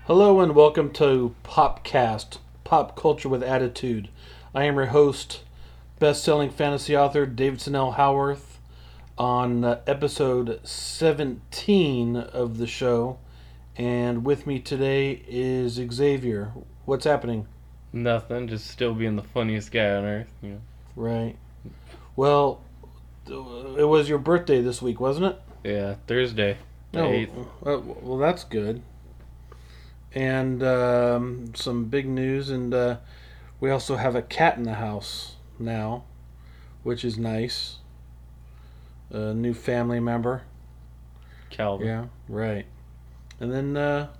Hello and welcome to Popcast, Pop Culture with Attitude. I am your host, best-selling fantasy author Davidson L. Howarth, on episode 17 of the show. And with me today is Xavier. What's happening? Nothing, just still being the funniest guy on earth, Right. Well, it was your birthday this week, wasn't it? Yeah, Thursday, the 8th. Well, that's good. And some big news, and we also have a cat in the house now, which is nice. A new family member. Calvin. Yeah, right. And then,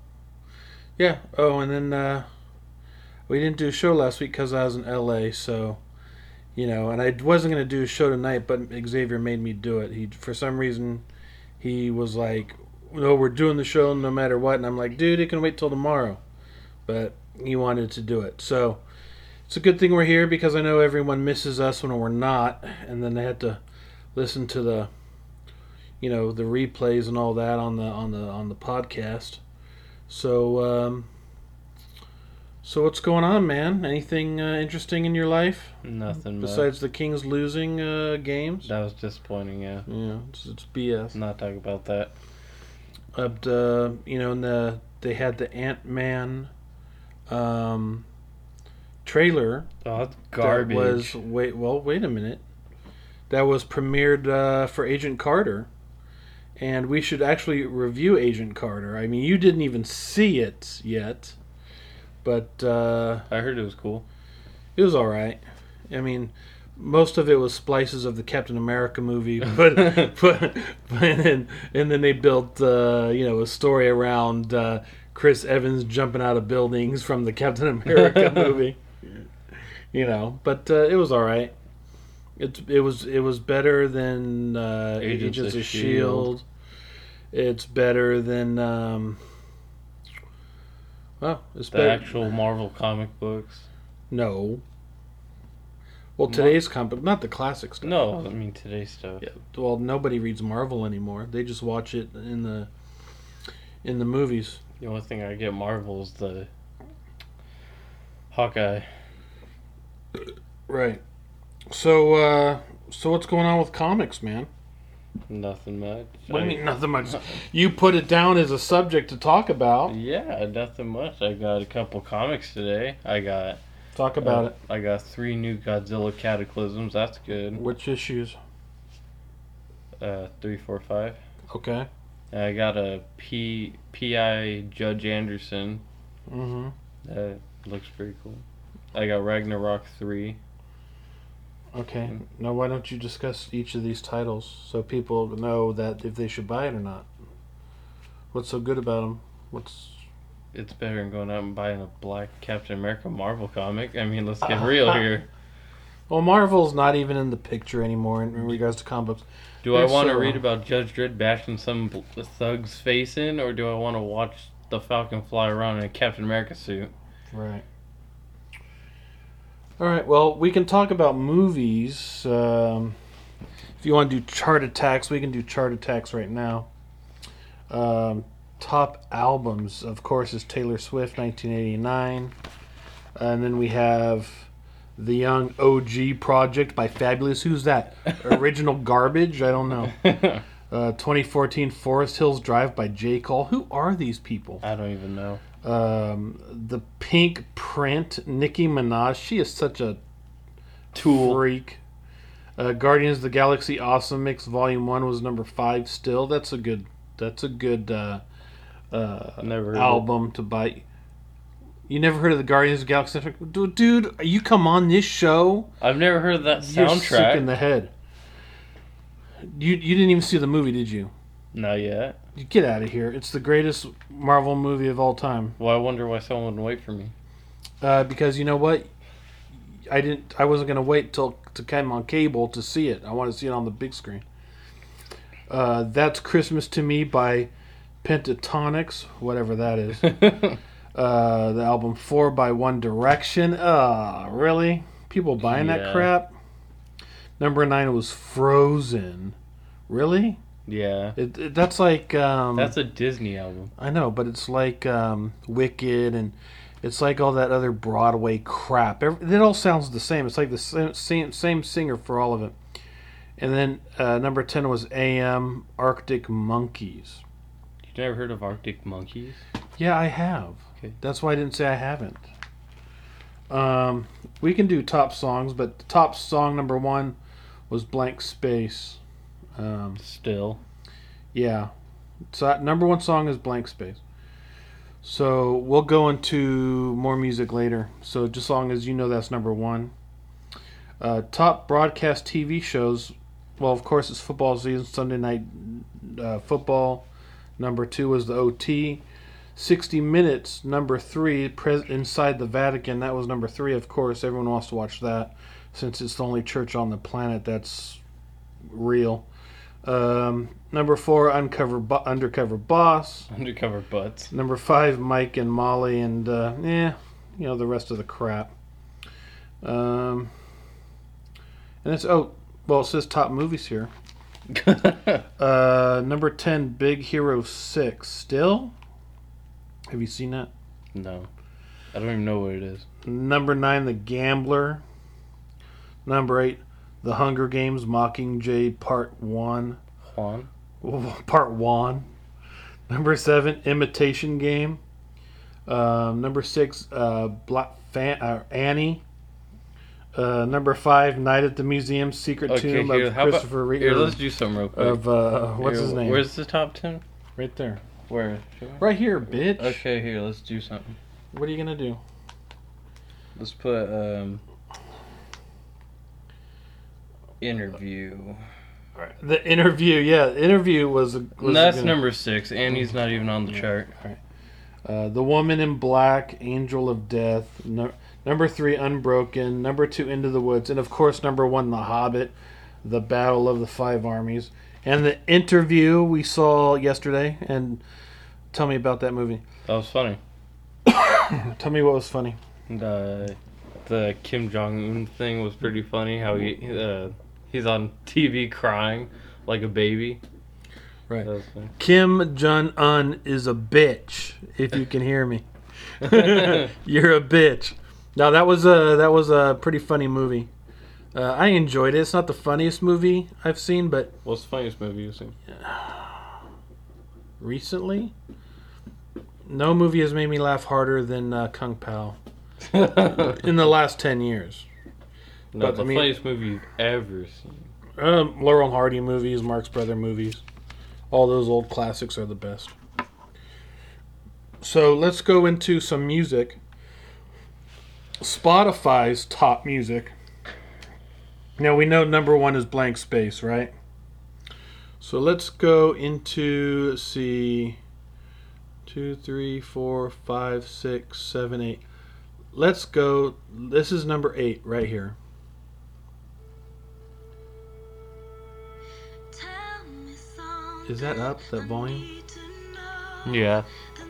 we didn't do a show last week because I was in LA, so, and I wasn't going to do a show tonight, but Xavier made me do it. For some reason, he was like, no, we're doing the show no matter what. And I'm like, dude, it can wait till tomorrow. But he wanted to do it. So it's a good thing we're here because I know everyone misses us when we're not. And then they had to listen to the replays and all that on the podcast. So what's going on, man? Anything interesting in your life? Nothing besides the Kings losing games. That was disappointing. Yeah. Yeah, it's BS. Not talking about that. But they had the Ant-Man trailer. Oh, that's garbage. Wait a minute. That was premiered for Agent Carter, and we should actually review Agent Carter. I mean, you didn't even see it yet, but I heard it was cool. It was all right. I mean, most of it was splices of the Captain America movie, but and then they built a story around Chris Evans jumping out of buildings from the Captain America movie. But it was all right. It was better than Agents of S.H.I.E.L.D. It's better than it's the better. Actual Marvel comic books. No. Well, today's comic, not the classic stuff. No, I mean today's stuff. Yeah. Well, nobody reads Marvel anymore. They just watch it in the movies. The only thing I get Marvel is the Hawkeye. Right. So what's going on with comics, man? Nothing much. What do you mean nothing much? You put it down as a subject to talk about. Yeah, nothing much. I got a couple comics today. Talk about it. I got 3 new Godzilla Cataclysms. That's good. Which issues? 3, 4, 5. Okay. And I got a P.I. Judge Anderson. Mm-hmm. That looks pretty cool. I got Ragnarok 3. Okay. Now, why don't you discuss each of these titles so people know that if they should buy it or not? What's so good about them? It's better than going out and buying a black Captain America Marvel comic. I mean, let's get real here. Well, Marvel's not even in the picture anymore in regards to comic books. Do I want to read about Judge Dredd bashing some thug's face in, or do I want to watch the Falcon fly around in a Captain America suit? Right. All right, well, we can talk about movies. If you want to do chart attacks, we can do chart attacks right now. Top albums, of course, is Taylor Swift, 1989. And then we have The Young OG Project by Fabulous. Who's that? Original Garbage? I don't know. 2014 Forest Hills Drive by J. Cole. Who are these people? I don't even know. The Pink Print, Nicki Minaj. She is such a tool freak. Guardians of the Galaxy Awesome Mix Volume 1 was number 5 still. That's a good Never album to buy. You never heard of the Guardians of the Galaxy? Dude, you come on this show. I've never heard of that You're soundtrack. sick in the head. You didn't even see the movie, did you? Not yet. You get out of here. It's the greatest Marvel movie of all time. Well, I wonder why someone would wait for me. Because you know what? I wasn't gonna wait till to come on cable to see it. I want to see it on the big screen. That's Christmas to Me by Pentatonix, whatever that is. The album 4 by One Direction. Really? People buying that crap? Number 9 was Frozen. Really? Yeah. That's like That's a Disney album. I know, but it's like Wicked, and it's like all that other Broadway crap. It all sounds the same. It's like the same singer for all of it. And then number 10 was AM Arctic Monkeys. You never heard of Arctic Monkeys? Yeah, I have. Okay. That's why I didn't say I haven't. We can do top songs, but the top song number 1 was Blank Space. Still. Yeah. So that number 1 song is Blank Space. So we'll go into more music later. So just as long as you know that's number 1. Top broadcast TV shows. Well, of course, it's football season. Sunday night football. Number 2 was the OT. 60 Minutes, number 3, Inside the Vatican. That was number 3, of course. Everyone wants to watch that since it's the only church on the planet that's real. Number 4, Undercover Boss. Undercover Butts. Number 5, Mike and Molly, and the rest of the crap. And it's it says top movies here. Number 10, Big Hero 6. Still? Have you seen that? No. I don't even know what it is. Number 9, The Gambler. Number 8, The Hunger Games Mockingjay Part 1. Juan? Part 1. Number 7, Imitation Game. Number 6, Annie. Number 5, Night at the Museum, Secret Tomb of Christopher Reeve. Here, let's do something real quick. What's his name? Where's the top 10? Right there. Where? Right here, bitch. Okay, here, let's do something. What are you going to do? Let's put, interview. The Interview, yeah. Interview was that's number 6. Annie's not even on the chart. All right. The Woman in Black, Angel of Death. Number 3, Unbroken. Number 2, Into the Woods. And, of course, number 1, The Hobbit, The Battle of the Five Armies. And The Interview we saw yesterday. And tell me about that movie. That was funny. Tell me what was funny. The Kim Jong-un thing was pretty funny. How he's on TV crying like a baby. Right. Kim Jong-un is a bitch, if you can hear me. You're a bitch. Now that was a pretty funny movie. I enjoyed it. It's not the funniest movie I've seen, but what's the funniest movie you've seen? Recently, no movie has made me laugh harder than Kung Pao in the last 10 years. No, the funniest movie you've ever seen. Laurel and Hardy movies, Marx Brother movies. All those old classics are the best. So let's go into some music. Spotify's top music. Now we know number 1 is Blank Space, right? So let's go into, let's see, 2, 3, 4, 5, 6, 7, 8. Let's go, this is number 8 right here. Is that up, that volume? Yeah.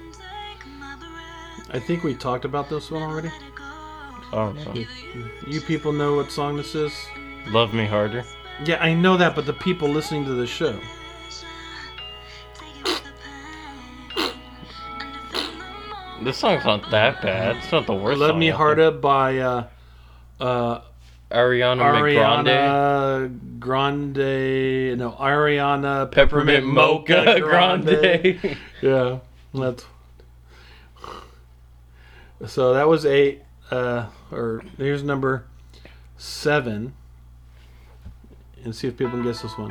I think we talked about this one already. Oh, no. You people know what song this is? Love Me Harder. Yeah, I know that, but the people listening to the show. This song's not that bad. It's not the worst Love song. Me Harder by Ariana Grande. No, Ariana Peppermint Mocha Grande. Yeah, that's. So that was 8. Here's number 7. And see if people can guess this one.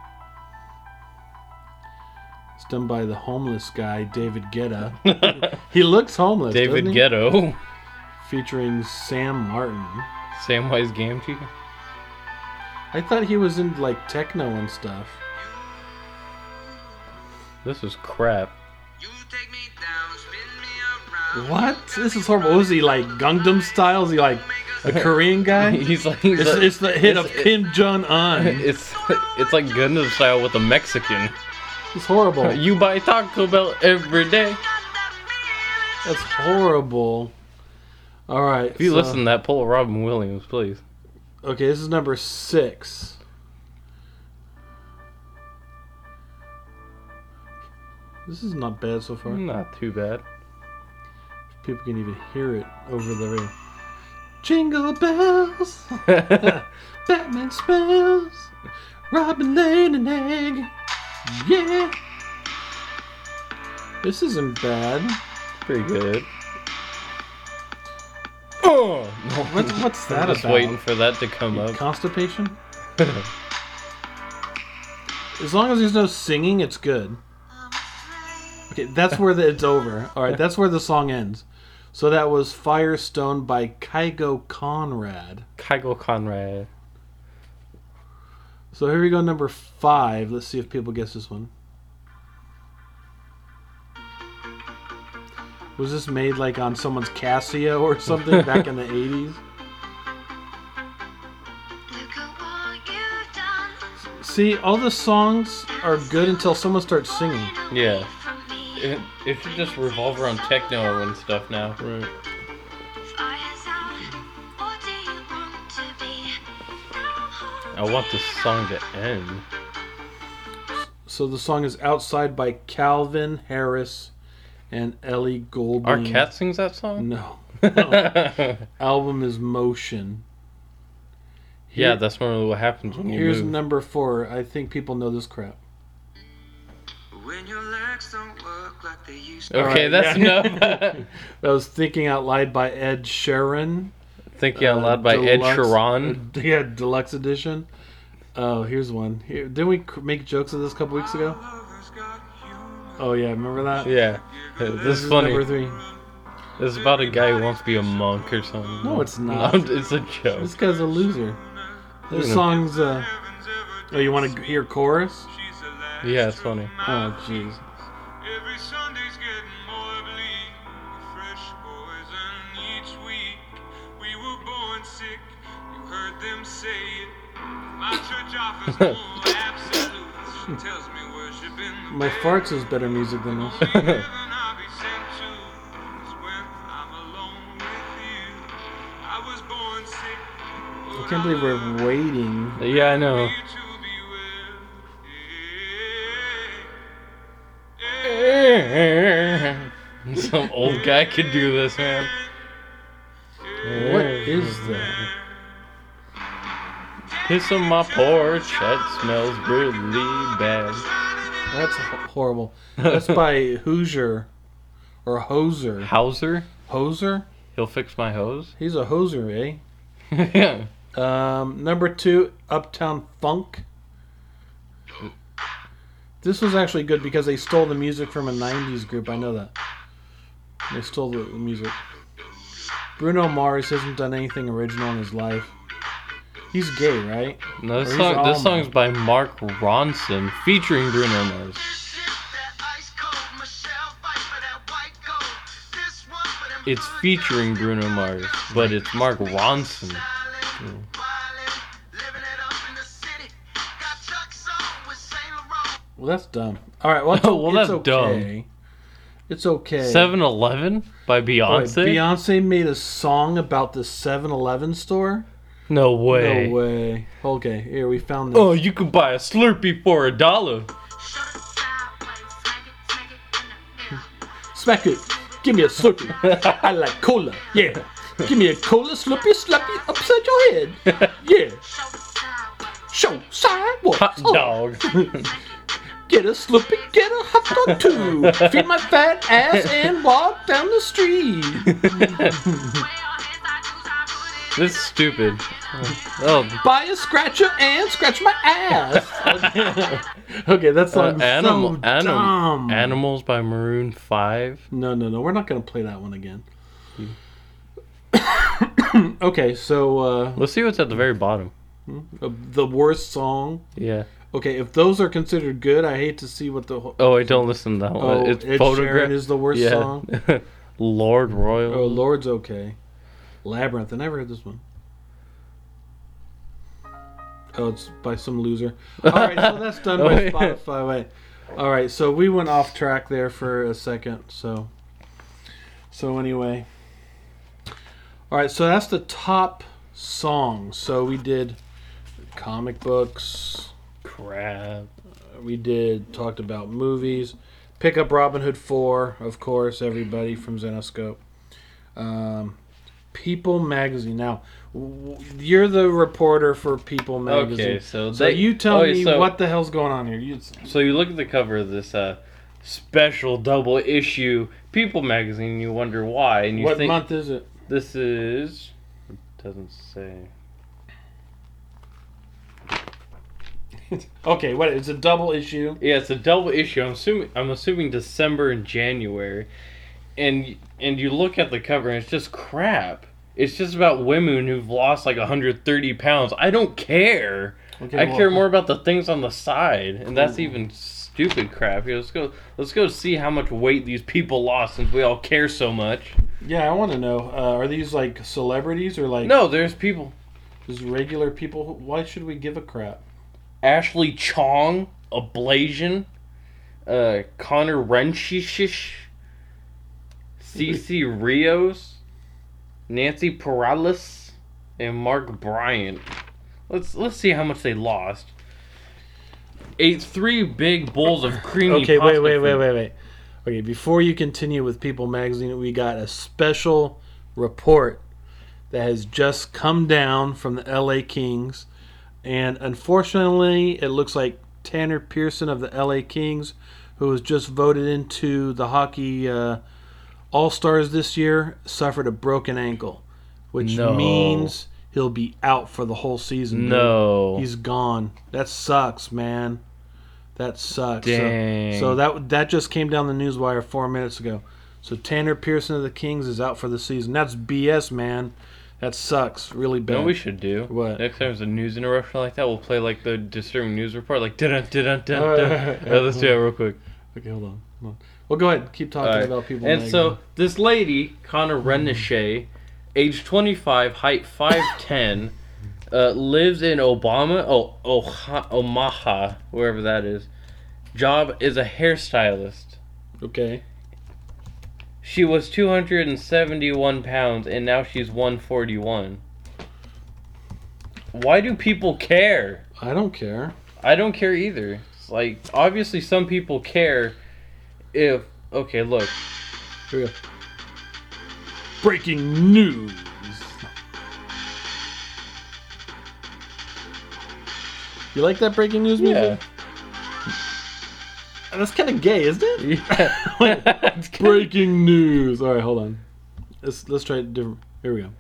It's done by the homeless guy, David Guetta. He looks homeless. David Ghetto. Featuring Sam Martin. Samwise Gamgee. I thought he was in like techno and stuff. This is crap. What? This is horrible. Was he like Gangnam Style? Is he like a Korean guy? It's the hit of Kim Jong-un. It's like Gangnam Style with a Mexican. It's horrible. You buy Taco Bell every day. That's horrible. All right. If you listen to that, pull Robin Williams, please. Okay, this is number 6. This is not bad so far. Not too bad. People can even hear it over the radio. Jingle bells, Batman spells, Robin laid an egg. Yeah. This isn't bad. Pretty good. Oh! What's that I'm just about? waiting for that to come up. Constipation? As long as there's no singing, it's good. Okay, that's where it's over. Alright, that's where the song ends. So that was Firestone by Kygo Conrad. Kygo Conrad. So here we go, number 5. Let's see if people guess this one. Was this made like on someone's Casio or something back in the 80s? See, all the songs are good until someone starts singing. Yeah. It should just revolve around techno and stuff now. Right. I want this song to end. So the song is Outside by Calvin Harris and Ellie Goulding. Our cat sings that song? No. No. Album is Motion. Yeah, that's normally what happens when you Here's move. number 4. I think people know this crap. When your legs don't work like they used Okay, Alright, that's yeah. enough. That was Thinking Out Loud by Ed Sheeran. Thinking Out Loud by Ed Deluxe- Sheeran. Yeah, deluxe edition. Oh, here's one. Here, didn't we make jokes of this a couple weeks ago? Oh yeah, remember that? Yeah. This is funny. Number 3. It's about a guy who wants to be a monk or something. No, it's not. No, it's a joke. This guy's a loser. This You know. song's. Oh, you want to hear chorus? Yeah, it's funny. Oh, jeez. Every Sunday's getting more bleak. Fresh poison each week. We were born sick. You heard them say it. My church offers more absolutes. She tells me worshiping the My farts is better music than this. heaven I'll be sent to is when I'm alone with you. I was born sick. I can't believe we're waiting. Yeah, I know. You to be well. Some old guy could do this, man. What is that? Piss on my porch, that smells really bad. That's horrible. That's by Hoosier. Or Hoser. Hauser? Hoser? He'll fix my hose? He's a hoser, eh? Yeah. Number 2, Uptown Funk. This was actually good because they stole the music from a 90s group. I know that. They stole the music. Bruno Mars hasn't done anything original in his life. He's gay, right? No, Or this, he's song, this almond. song's by Mark Ronson, featuring Bruno Mars. It's featuring Bruno Mars, but it's Mark Ronson. Well, that's dumb. All right, well, Well, it's that's okay. It's okay. 7-Eleven by Wait, Beyonce? Beyonce made a song about the 7-Eleven store? No way. No way. Okay, here, we found this. Oh, you could buy a Slurpee for $1. Smack it. Give me a Slurpee. I like cola. Yeah. Give me a cola, Slurpee, Slurpee, upside your head. Yeah. Show sidewalks. Hot Oh. dog. Get a Slurpee, get a hot dog too. Feed my fat ass and walk down the street. This is stupid. Oh, Buy a scratcher and scratch my ass. Okay, that song's so dumb. Animals by Maroon 5. No, we're not going to play that one again. Okay, so Let's see what's at the very bottom. the worst song. Yeah. Okay, if those are considered good, I hate to see what the... Oh, wait, don't listen to that one. Oh, It's Ed Photograph. Sheeran is the worst Yeah. song? Lord Royal. Oh, Lord's okay. Labyrinth, I never heard this one. Oh, it's by some loser. Alright, so that's done by Wait. Spotify. Wait. Alright, so we went off track there for a second, so anyway. Alright, so that's the top songs. So we did comic books, Crap. we talked about movies, Pick up Robin Hood 4, of course, everybody from Zenoscope. People Magazine. Now, you're the reporter for People Magazine. Okay, so you tell me what the hell's going on here. So you look at the cover of this special double issue People Magazine, and you wonder why. And you what think, month is it? This is... It doesn't say. Okay, what? It's a double issue. Yeah, it's a double issue. I'm assuming December and January, and you look at the cover and it's just crap. It's just about women who've lost like 130 pounds. I don't care. Okay, I care more about the things on the side, and that's even stupid crap. Here, let's go see how much weight these people lost since we all care so much. Yeah, I want to know. Are these like celebrities or like? No, there's people. Just regular people. Why should we give a crap? Ashley Chong, Ablation, Connor Renshish, Cece Rios, Nancy Perales, and Mark Bryant. Let's see how much they lost. Ate 3 big bowls of creamy Okay, pasta wait. food. Okay, before you continue with People Magazine, we got a special report that has just come down from the LA Kings. And unfortunately, it looks like Tanner Pearson of the LA Kings, who was just voted into the hockey All-Stars this year, suffered a broken ankle, which means he'll be out for the whole season. No. He's gone. That sucks, man. That sucks. Dang. So that just came down the newswire 4 minutes ago. So Tanner Pearson of the Kings is out for the season. That's BS, man. That sucks really bad. You know what we should do? What? Next time there's a news interruption like that, we'll play like the disturbing news report, like dun dun dun dun. Let's do it real quick. Okay, hold on. Well, go ahead. Keep talking about People And Magazine. so this lady, Connor Rennichet, age 25, height 5'10", lives in Omaha, wherever that is. Job is a hairstylist. Okay. She was 271 pounds, and now she's 141. Why do people care? I don't care. I don't care either. It's like, obviously some people care if... Okay, look. Here we go. Breaking news. You like that breaking news music? That's kind of gay, isn't it? Yeah. Breaking news. All right, hold on. Let's try it different. Here we go.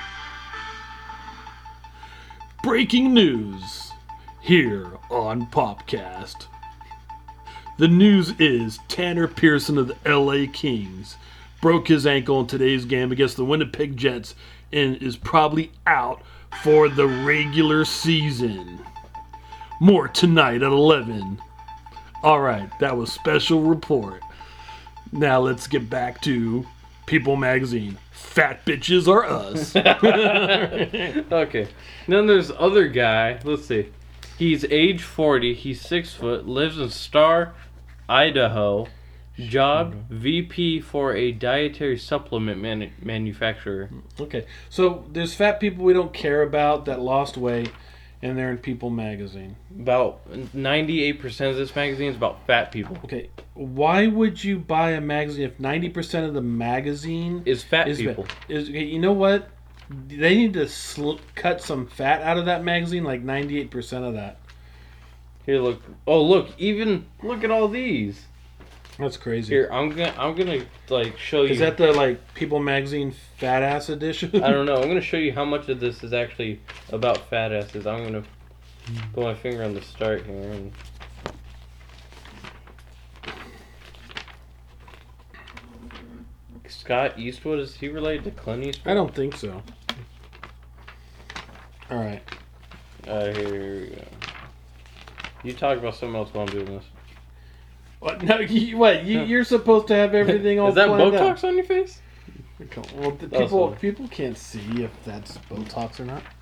Breaking news here on Popcast. The news is Tanner Pearson of the LA Kings broke his ankle in today's game against the Winnipeg Jets and is probably out for the regular season. More tonight at 11. Alright, that was special report. Now let's get back to People Magazine. Fat bitches are us. Okay. Then there's other guy. Let's see. He's age 40. He's 6 foot. Lives in Star, Idaho. Job, VP for a dietary supplement manufacturer. Okay, so there's fat people we don't care about that lost weight, and they're in People Magazine. About 98% of this magazine is about fat people. Okay, why would you buy a magazine if 90% of the magazine Is fat people. Okay, you know what? They need to cut some fat out of that magazine, like 98% of that. Here, look. Oh, look. Even look at all these. That's crazy. Here, I'm gonna like show you. Is that the like People Magazine fat ass edition? I don't know. I'm gonna show you how much of this is actually about fat asses. I'm gonna put my finger on the start here. And... Scott Eastwood, is he related to Clint Eastwood? I don't think so. All right. Here we go. You talk about something else while I'm doing this. What? No, you're supposed to have everything all Is that planned Botox out. on your face? Well, people can't see if that's Botox or not.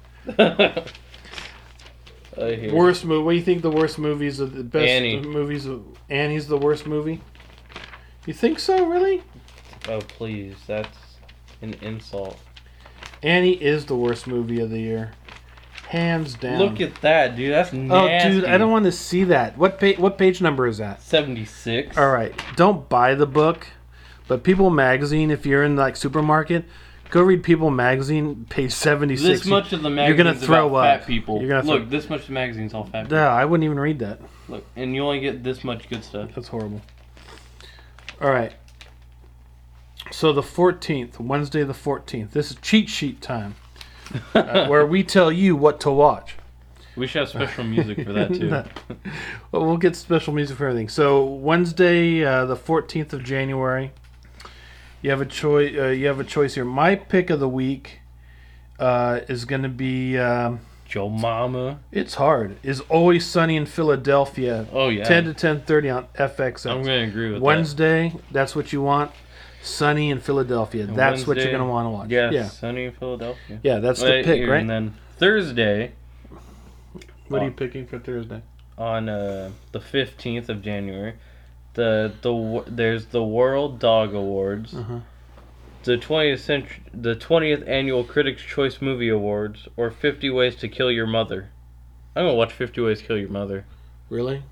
Worst movie. What do you think the worst movies are the best Annie. movies? Annie's the worst movie. You think so? Really? Oh please, that's an insult. Annie is the worst movie of the year. Hands down. Look at that, dude. That's nasty. Oh, dude, I don't want to see that. What page number is that? 76. All right. Don't buy the book, but People Magazine, if you're in like supermarket, go read People Magazine, page 76. This much of the magazine You're gonna throw about up. fat people. You're gonna Look, this much of the magazine's all fat people. No, I wouldn't even read that. Look, and you only get this much good stuff. That's horrible. All right. So the 14th, Wednesday the 14th. This is cheat sheet time, where we tell you what to watch. We should have special music for that too. Well, we'll get special music for everything. So Wednesday, the 14th of January, you have a choice. You have a choice here. My pick of the week is going to be. Joe Mama. It's hard. Is Always Sunny in Philadelphia. Oh yeah. 10 to 10:30 on FXX. I'm gonna agree with Wednesday, that's what you want. Sunny in Philadelphia. that. That's what Wednesday, you're gonna want to watch. Yes, Yeah. Sunny in Philadelphia. Yeah, that's the pick, right? And then Thursday. What are you picking for Thursday? On the 15th of January, there's the World Dog Awards, the 20th Annual Critics' Choice Movie Awards, or 50 Ways to Kill Your Mother. I'm gonna watch 50 Ways to Kill Your Mother. Really?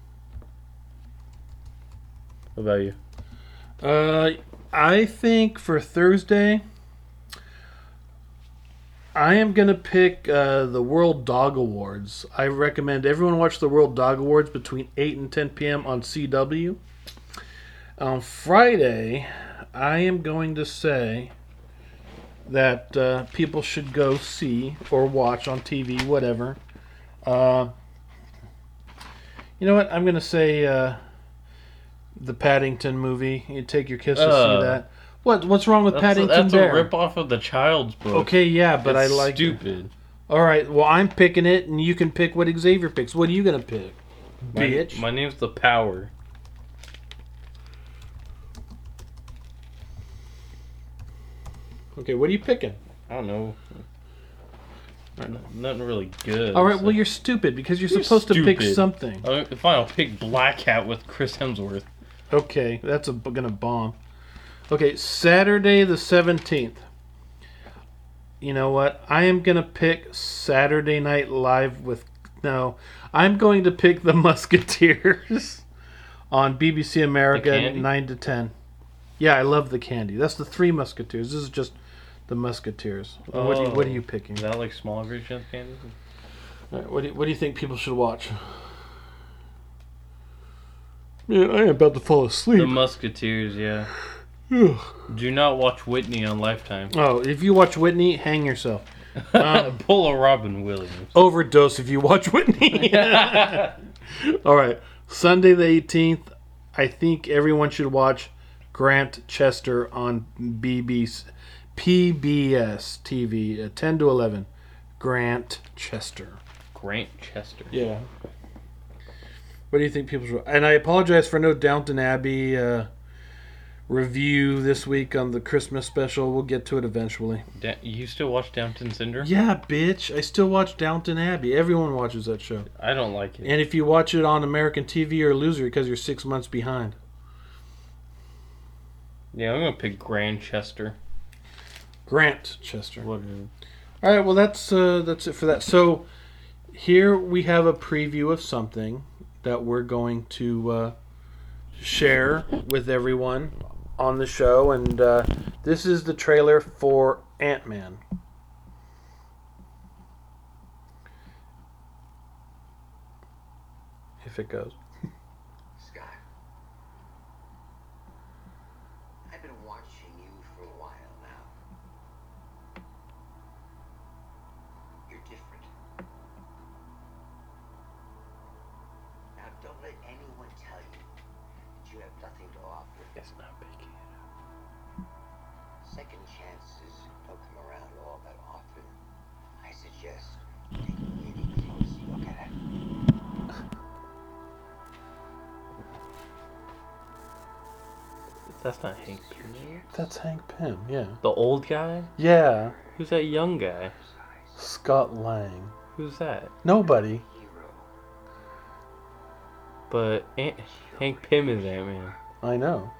What about you? I think for Thursday, I am going to pick the World Dog Awards. I recommend everyone watch the World Dog Awards between 8 and 10 p.m. on CW. On Friday, I am going to say that people should go see or watch on TV, whatever. You know what? I'm going to say the Paddington movie. You take your kids to see that. What's wrong with Paddington Bear? That's a rip-off of the Child's Book. Okay, yeah, but It's I like stupid. All right, well, I'm picking it, and you can pick what Xavier picks. What are you going to pick? Bitch. My name's The Power. Okay, what are you picking? I don't know. Nothing really good. All right, so- well, you're stupid because you're supposed to pick stupid. something. Fine, I'll pick Black Hat with Chris Hemsworth. Okay, that's gonna bomb. Okay, Saturday the 17th. You know what? I am gonna pick Saturday Night Live with... No, I'm going to pick The Musketeers on BBC America The Candy? 9 to 10. Yeah, I love The Candy. That's the Three Musketeers. This is just The Musketeers. What are you picking? Is that like smaller version of Candy? All right, what do you think people should watch? Man, I am about to fall asleep. The Musketeers, yeah. Do not watch Whitney on Lifetime. Oh, if you watch Whitney, hang yourself. Pull a Robin Williams. Overdose if you watch Whitney. All right, Sunday the 18th. I think everyone should watch Grant Chester on PBS TV, 10 to 11. Grant Chester. Grant Chester. Yeah. What do you think people should... And I apologize for no Downton Abbey review this week on the Christmas special. We'll get to it eventually. You still watch Downton Syndrome? Yeah, bitch. I still watch Downton Abbey. Everyone watches that show. I don't like it. And if you watch it on American TV, you're a loser because you're 6 months behind. Yeah, I'm gonna pick Grant Chester. Grant Chester. Whatever. All right, well, that's it for that. So here we have a preview of something that we're going to share with everyone on the show, and this is the trailer for Ant-Man. If it goes. Scott, I've been watching you for a while now. You're different. Now, don't let anyone tell you that you have nothing to offer. It's not picking it up. Second chances don't come around all that often. I suggest you take a really close look at it. That's not Hank Pym. That's Hank Pym, yeah. The old guy? Yeah, Who's that young guy? Scott Lang. Who's that? Nobody. Hero. But Hank Pym is Ant-Man. I know.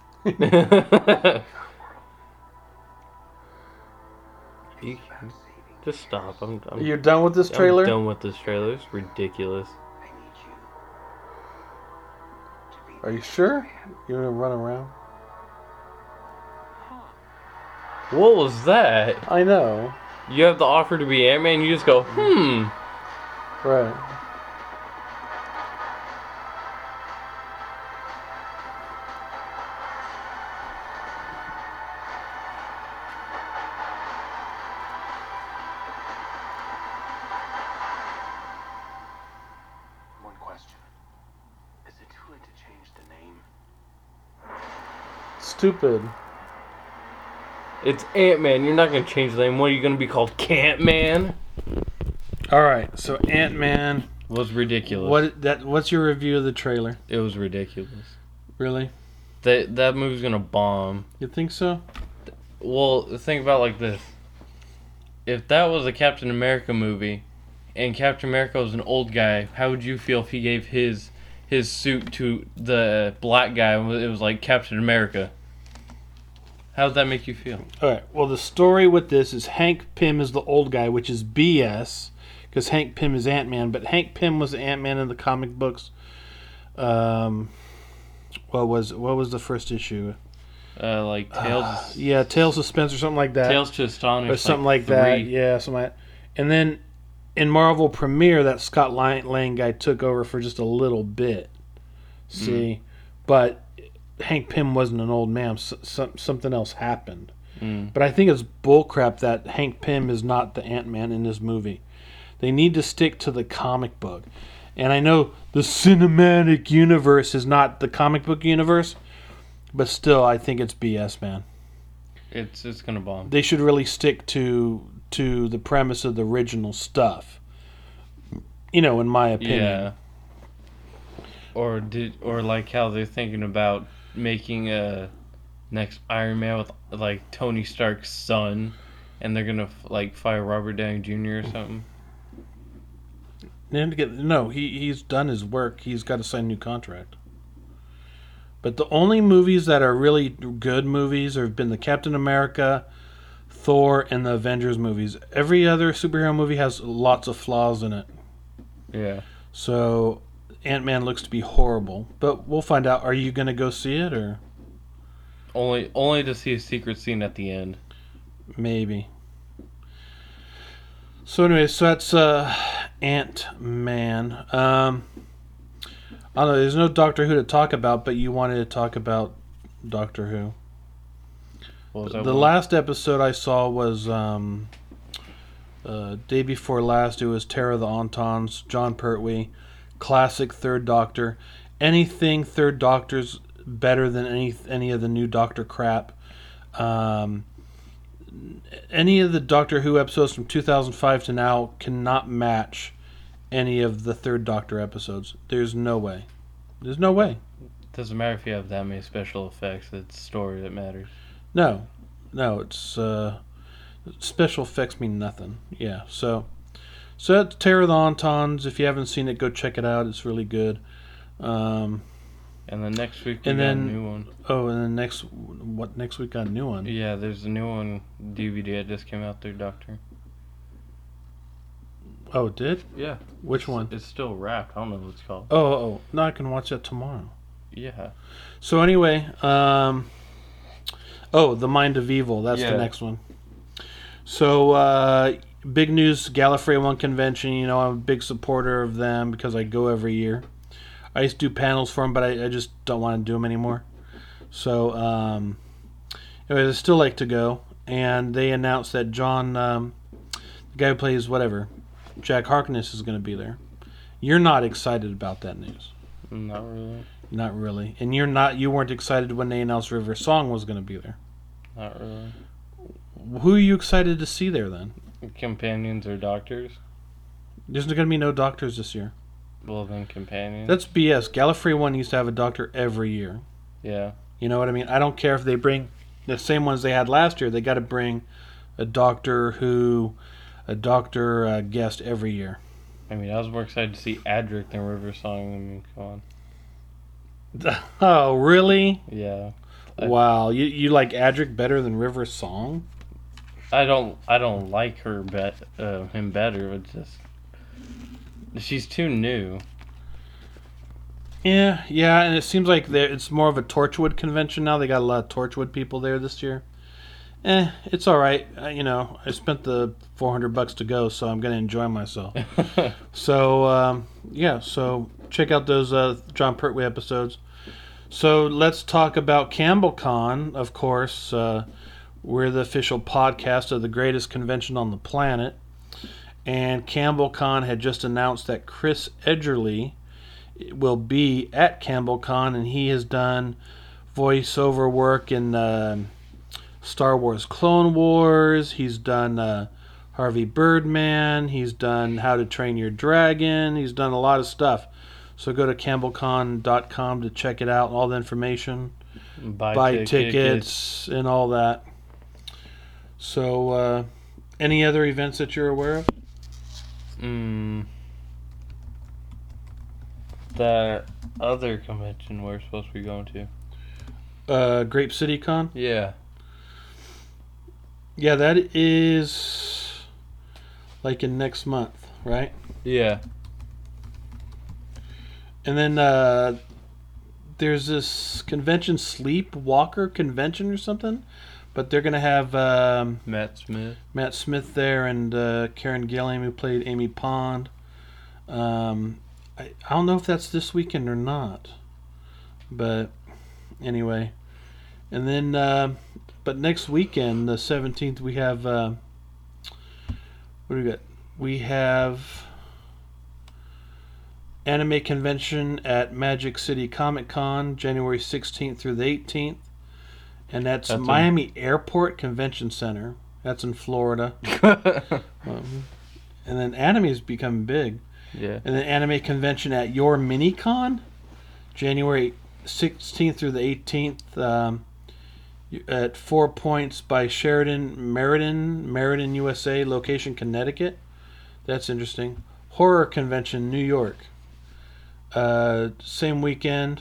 You- About saving Just stop. I'm You're done with this trailer? I'm done with this trailer. It's ridiculous. I need you to be Are you sure? You're gonna run around? What was that? I know. You have the offer to be Ant-Man, you just go, Right. One question. Is it too late to change the name? Stupid. It's Ant-Man. You're not going to change the name. What are you going to be called? Cant-Man? All right. So Ant-Man. Was ridiculous. What's your review of the trailer? It was ridiculous. Really? That movie's going to bomb. You think so? Well, think about it like this. If that was a Captain America movie, and Captain America was an old guy, how would you feel if he gave his suit to the black guy and it was like Captain America? How would that make you feel? All right. Well, the story with this is Hank Pym is the old guy, which is BS, because Hank Pym is Ant-Man. But Hank Pym was Ant-Man in the comic books. What was the first issue? Like Tales. Yeah, Tales of Suspense or something like that. Tales to Astonish. or something like that. Yeah, something like that. And then in Marvel Premiere, that Scott Lang guy took over for just a little bit. See, but Hank Pym wasn't an old man. Something else happened. But I think it's bullcrap that Hank Pym is not the Ant-Man in this movie. They need to stick to the comic book. And I know the cinematic universe is not the comic book universe, but still, I think it's BS, man. It's gonna bomb. They should really stick to the premise of the original stuff. In my opinion. Yeah. Or like how they're thinking about making a next Iron Man with like Tony Stark's son, and they're gonna like fire Robert Downey Jr. or something. No, he's done his work. He's got to sign a new contract. But the only movies that are really good movies have been the Captain America, Thor, and the Avengers movies. Every other superhero movie has lots of flaws in it. Yeah. So Ant-Man looks to be horrible. But we'll find out. Are you going to go see it or? Only to see a secret scene at the end. Maybe. So anyway, that's Ant-Man. I don't know, there's no Doctor Who to talk about, but you wanted to talk about Doctor Who. What was that The one? last episode I saw was day before last. It was Terror of the Autons, John Pertwee, classic Third Doctor. Anything Third Doctor's better than any of the new Doctor crap. Any of the Doctor Who episodes from 2005 to now cannot match any of the Third Doctor episodes. There's no way. There's no way. Doesn't matter if you have that many special effects. It's story that matters. No, it's special effects mean nothing. Yeah, so that's Terror of the Autons. If you haven't seen it, go check it out. It's really good. And then next week we And got then- a new one. Oh, and then next week got a new one. Yeah, there's a new one DVD that just came out, Third Doctor. Oh, it did? Yeah. Which one? It's still wrapped. I don't know what it's called. Oh, no, I can watch that tomorrow. Yeah. So anyway, The Mind of Evil. That's Yeah. the next one. So big news, Gallifrey 1 convention. I'm a big supporter of them because I go every year. I used to do panels for them, but I just don't want to do them anymore. So anyways, I still like to go. And they announced that John, the guy who plays Jack Harkness is going to be there. You're not excited about that news. Not really. Not really. And you weren't excited when they announced River Song was going to be there. Not really. Who are you excited to see there then? Companions or doctors? There's going to be no doctors this year. Well, then companions. That's BS. Gallifrey 1 used to have a doctor every year. Yeah. You know what I mean? I don't care if they bring the same ones they had last year. They got to bring a Doctor Who, a Doctor guest every year. I mean, I was more excited to see Adric than River Song. I mean, come on. Oh, really? Yeah. Wow. You like Adric better than River Song? I don't like her him better. It's just she's too new. Yeah, and it seems like it's more of a Torchwood convention now. They got a lot of Torchwood people there this year. It's all right. I spent the $400 to go, so I'm going to enjoy myself. So, so check out those John Pertwee episodes. So let's talk about CampbellCon, of course. We're the official podcast of the greatest convention on the planet. And CampbellCon had just announced that Chris Edgerly will be at CampbellCon, and he has done voiceover work in Star Wars Clone Wars. He's done Harvey Birdman. He's done How to Train Your Dragon. He's done a lot of stuff. So go to campbellcon.com to check it out, all the information. Buy tickets and all that. So, any other events that you're aware of? The other convention we're supposed to be going to. Grape City Con? Yeah. Yeah, that is like in next month, right? Yeah. And then there's this convention, Sleepwalker Convention or something, but they're going to have Matt Smith there and Karen Gilliam, who played Amy Pond. I don't know if that's this weekend or not, but anyway. And then, but next weekend, the 17th, we have, what do we got? We have Anime Convention at Magic City Comic Con, January 16th through the 18th. And that's Miami Airport Convention Center. That's in Florida. And then anime is becoming big. Yeah. And then Anime Convention at Your Minicon, January 16th through the 18th, at 4 Points by Meriden, USA, location Connecticut. That's interesting. Horror Convention, New York. Same weekend,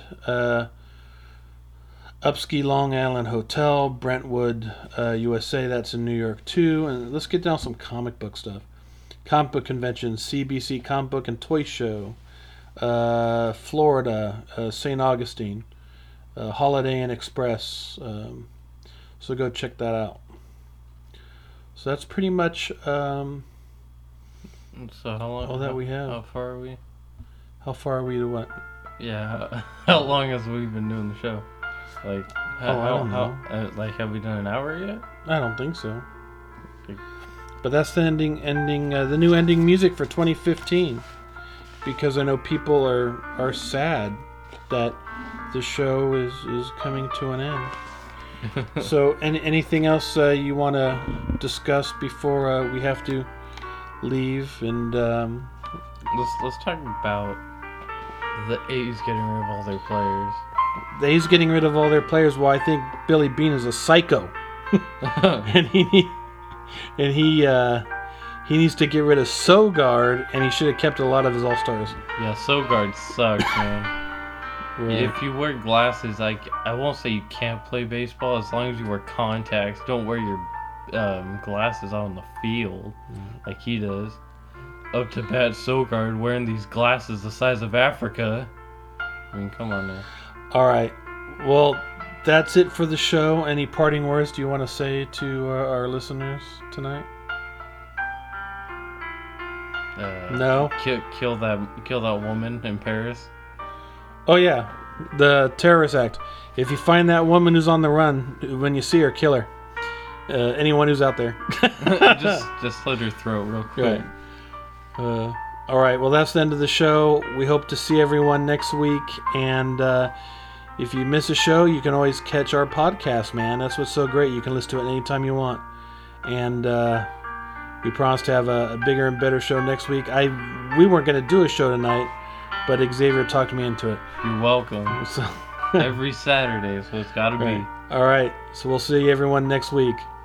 Upski Long Island Hotel, Brentwood, USA. That's in New York too. And let's get down some comic book stuff. Comic Book Convention, CBC Comic Book and Toy Show, Florida, St. Augustine, Holiday Inn Express. So go check that out. So that's pretty much So how long? all that we have. How far are we? How far are we to what? Yeah. How long has we been doing the show? Like, I don't know. Like, have we done an hour yet? I don't think so. But that's the the new ending music for 2015. Because I know people are sad that the show is coming to an end. So, anything else you want to discuss before we have to leave? And let's talk about the A's getting rid of all their players. the A's getting rid of all their players. Well, I think Billy Beane is a psycho, and he needs to get rid of Sogard, and he should have kept a lot of his all-stars. Yeah, Sogard sucks, man. Right. If you wear glasses, I won't say you can't play baseball as long as you wear contacts. Don't wear your glasses out on the field like he does. Up to bat Sogard wearing these glasses the size of Africa. I mean, come on now. All right. Well, that's it for the show. Any parting words do you want to say to our listeners tonight? No. Kill that woman in Paris. Oh yeah, the Terrorist Act. If you find that woman who's on the run, when you see her, kill her. Anyone who's out there. just slit her throat real quick. Right. All right. Well, that's the end of the show. We hope to see everyone next week. And if you miss a show, you can always catch our podcast, man. That's what's so great. You can listen to it anytime you want. And we promise to have a bigger and better show next week. We weren't going to do a show tonight, but Xavier talked me into it. You're welcome. So Every Saturday, so it's got to be. All right. So we'll see everyone next week.